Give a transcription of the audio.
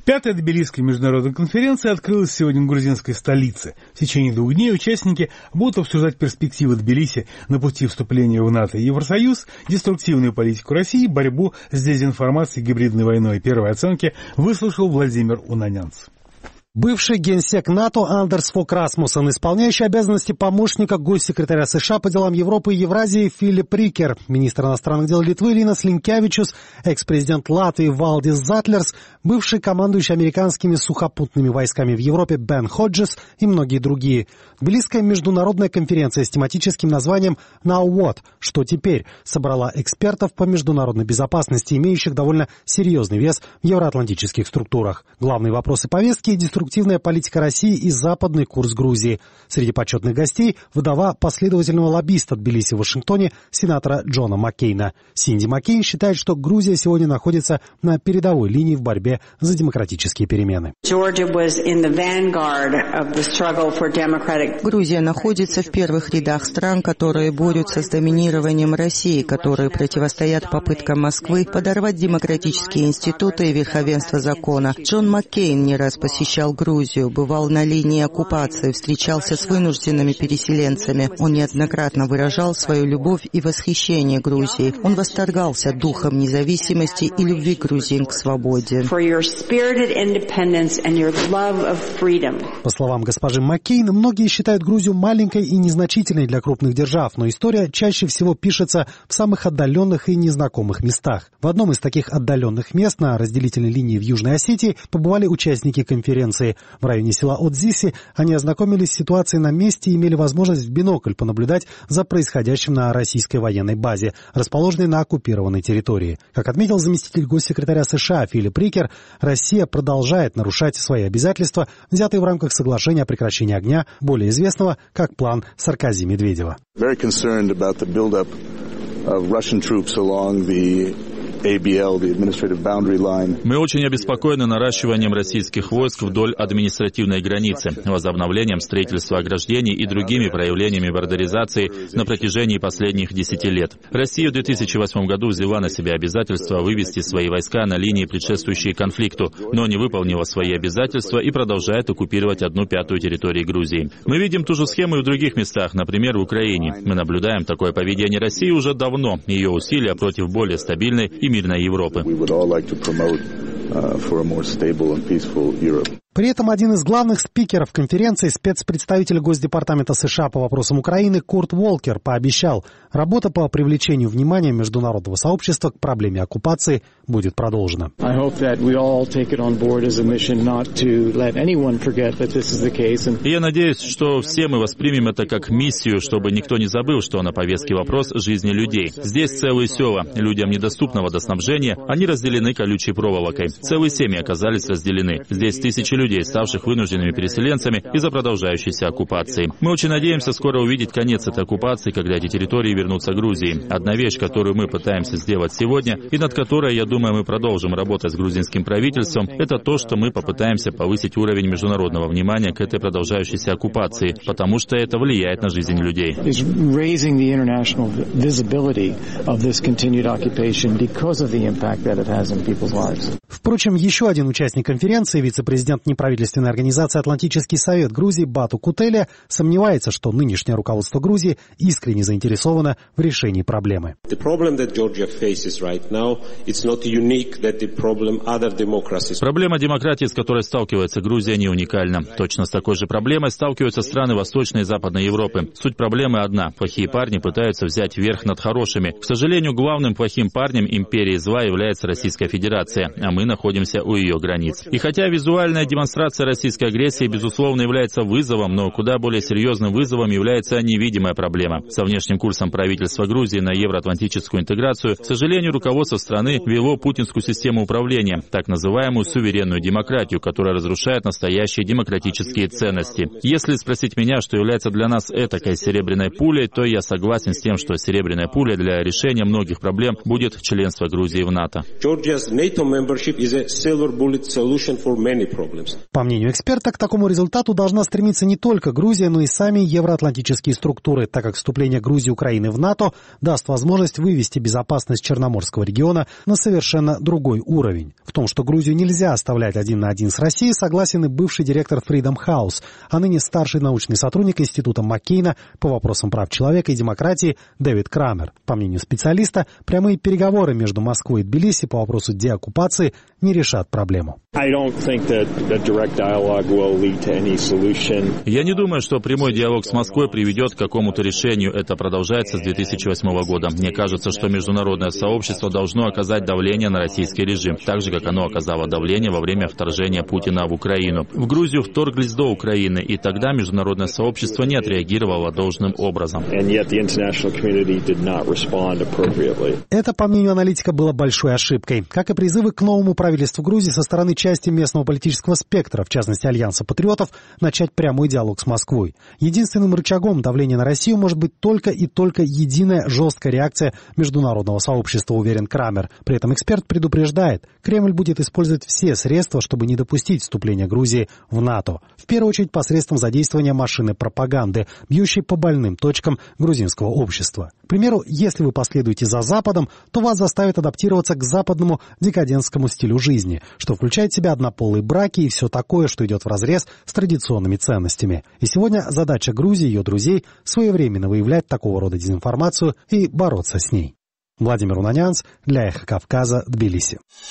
Пятая Тбилисская международная конференция открылась сегодня в грузинской столице. В течение 2 дней участники будут обсуждать перспективы Тбилиси на пути вступления в НАТО и Евросоюз, деструктивную политику России, борьбу с дезинформацией, гибридной войной. Первые оценки выслушал Владимир Унанянц. Бывший генсек НАТО Андерс Фок Расмуссен, исполняющий обязанности помощника госсекретаря США по делам Европы и Евразии Филип Рикер, министр иностранных дел Литвы Линас Линкевичус, экс-президент Латвии Валдис Затлерс, бывший командующий американскими сухопутными войсками в Европе Бен Ходжес и многие другие. Тбилисская международная конференция с тематическим названием «Now What?», что теперь, собрала экспертов по международной безопасности, имеющих довольно серьезный вес в евроатлантических структурах. Главные вопросы повестки – деструктивная политика России и западный курс Грузии. Среди почетных гостей – вдова последовательного лоббиста Тбилиси в Вашингтоне сенатора Джона Маккейна. Синди Маккейн считает, что Грузия сегодня находится на передовой линии в борьбе за демократические перемены. Грузия находится в первых рядах стран, которые борются с доминированием России, которые противостоят попыткам Москвы подорвать демократические институты и верховенство закона. Джон Маккейн не раз посещал Грузию, бывал на линии оккупации, встречался с вынужденными переселенцами. Он неоднократно выражал свою любовь и восхищение Грузией. Он восторгался духом независимости и любви грузин к свободе. По словам госпожи Маккейн, многие считают Грузию маленькой и незначительной для крупных держав, но история чаще всего пишется в самых отдаленных и незнакомых местах. В одном из таких отдаленных мест на разделительной линии в Южной Осетии побывали участники конференции. В районе села Отзиси они ознакомились с ситуацией на месте и имели возможность в бинокль понаблюдать за происходящим на российской военной базе, расположенной на оккупированной территории. Как отметил заместитель госсекретаря США Филип Рикер, Россия продолжает нарушать свои обязательства, взятые в рамках соглашения о прекращении огня, более известного как план Саркози-Медведева. Мы очень обеспокоены наращиванием российских войск вдоль административной границы, возобновлением строительства ограждений и другими проявлениями бордеризации на протяжении последних 10 лет. Россия в 2008 году взяла на себя обязательство вывести свои войска на линии, предшествующие конфликту, но не выполнила свои обязательства и продолжает оккупировать 1/5 территории Грузии. Мы видим ту же схему и в других местах, например, в Украине. Мы наблюдаем такое поведение России уже давно, ее усилия против более стабильной и мирной Европы. При этом один из главных спикеров конференции, спецпредставитель Госдепартамента США по вопросам Украины Курт Волкер, пообещал, работа по привлечению внимания международного сообщества к проблеме оккупации будет продолжена. И я надеюсь, что все мы воспримем это как миссию, чтобы никто не забыл, что на повестке вопрос жизни людей. Здесь целые села, людям недоступно водоснабжение, они разделены колючей проволокой. Целые семьи оказались разделены. Здесь тысячи людей, ставших вынужденными переселенцами из-за продолжающейся оккупации. Мы очень надеемся скоро увидеть конец этой оккупации, когда эти территории вернутся Грузии. Одна вещь, которую мы пытаемся сделать сегодня, и над которой, я думаю, мы продолжим работать с грузинским правительством, это то, что мы попытаемся повысить уровень международного внимания к этой продолжающейся оккупации, потому что это влияет на жизнь людей. Впрочем, еще один участник конференции, вице-президент неправительственной организации «Атлантический совет Грузии» Бату Кутеле, сомневается, что нынешнее руководство Грузии искренне заинтересовано в решении проблемы. Проблема демократии, с которой сталкивается Грузия, не уникальна. Точно с такой же проблемой сталкиваются страны Восточной и Западной Европы. Суть проблемы одна. Плохие парни пытаются взять верх над хорошими. К сожалению, главным плохим парнем империи зла является Российская Федерация, а мы находимся у ее границ. И хотя визуальная демонстрация российской агрессии, безусловно, является вызовом, но куда более серьезным вызовом является невидимая проблема. Со внешним курсом правительства Грузии на евроатлантическую интеграцию, к сожалению, руководство страны вело путинскую систему управления, так называемую суверенную демократию, которая разрушает настоящие демократические ценности. Если спросить меня, что является для нас этакой серебряной пулей, то я согласен с тем, что серебряная пуля для решения многих проблем будет членство Грузии в НАТО. По мнению эксперта, к такому результату должна стремиться не только Грузия, но и сами евроатлантические структуры, так как вступление Грузии и Украины в НАТО даст возможность вывести безопасность Черноморского региона на совершенно другой уровень. В том, что Грузию нельзя оставлять один на один с Россией, согласен и бывший директор Freedom House, а ныне старший научный сотрудник Института Маккейна по вопросам прав человека и демократии Дэвид Крамер. По мнению специалиста, прямые переговоры между Москвой и Тбилиси по вопросу деоккупации не решат проблему. Я не думаю, что прямой диалог с Москвой приведет к какому-то решению. Это продолжается с 2008 года. Мне кажется, что международное сообщество должно оказать давление на российский режим, так же, как оно оказало давление во время вторжения Путина в Украину. В Грузию вторглись до Украины, и тогда международное сообщество не отреагировало должным образом. Это, по мнению аналитика, было большой ошибкой, как и призывы к новому правительству Грузии со стороны части местного политического спектра, в частности Альянса патриотов, начать прямой диалог с Москвой. Единственным рычагом давления на Россию может быть только и только единая жесткая реакция международного сообщества, уверен Крамер. При этом эксперт предупреждает, Кремль будет использовать все средства, чтобы не допустить вступления Грузии в НАТО. В первую очередь посредством задействования машины пропаганды, бьющей по больным точкам грузинского общества. К примеру, если вы последуете за Западом, то вас заставят адаптироваться к западному декадентскому стилю жизни, что включает в себя однополые браки и все такое, что идет вразрез с традиционными ценностями. И сегодня задача Грузии и ее друзей своевременно выявлять такого рода дезинформацию и бороться с ней. Владимир Унанянц для Эхо Кавказа, Тбилиси.